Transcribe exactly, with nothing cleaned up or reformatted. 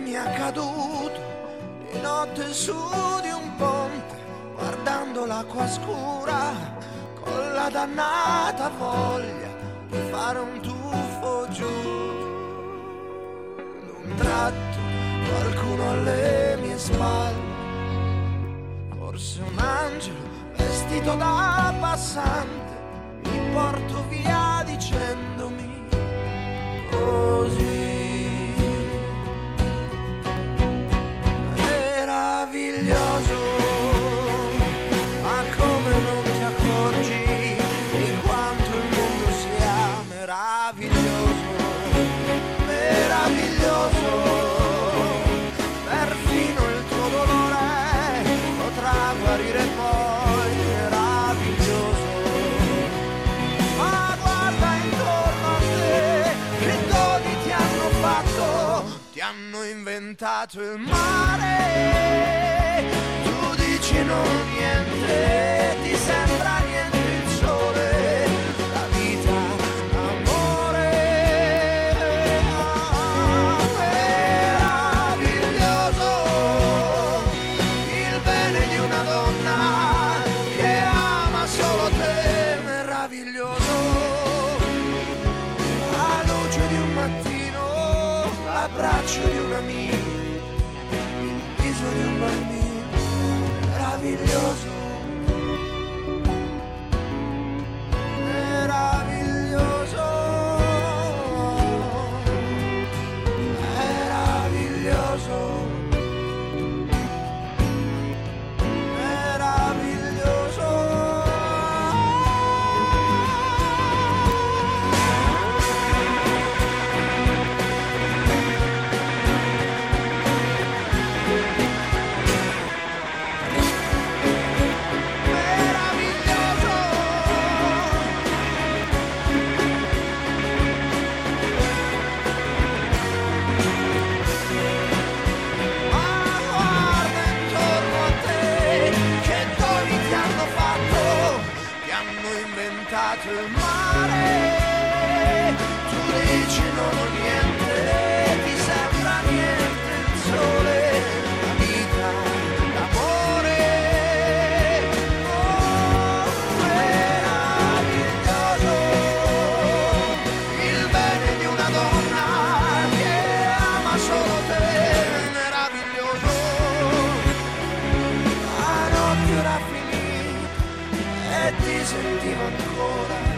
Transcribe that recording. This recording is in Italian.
mi è accaduto di notte su di un ponte, guardando l'acqua scura, con la dannata voglia di fare un tuffo giù. D'un tratto qualcuno alle mie spalle, forse un angelo vestito da passante, mi porto via dicendomi così. Meraviglioso, ma come non ti accorgi di quanto il mondo sia meraviglioso, meraviglioso, perfino il tuo dolore potrà guarire poi, meraviglioso. Ma guarda intorno a te, che doni ti hanno fatto, ti hanno inventato il mare, tu dici non niente, ti sembra niente il sole, la vita, l'amore, ah, meraviglioso, il bene di una donna che ama solo te, meraviglioso, la luce di un mattino, l'abbraccio di un amico, il viso di un bambino, meraviglioso, meraviglioso, meraviglioso, meraviglioso. Il mare, tu dici non ho niente, ti sembra niente il sole, la vita, l'amore, oh, meraviglioso, il bene di una donna che ama solo te, meraviglioso, la notte era finita e ti sentivo ancora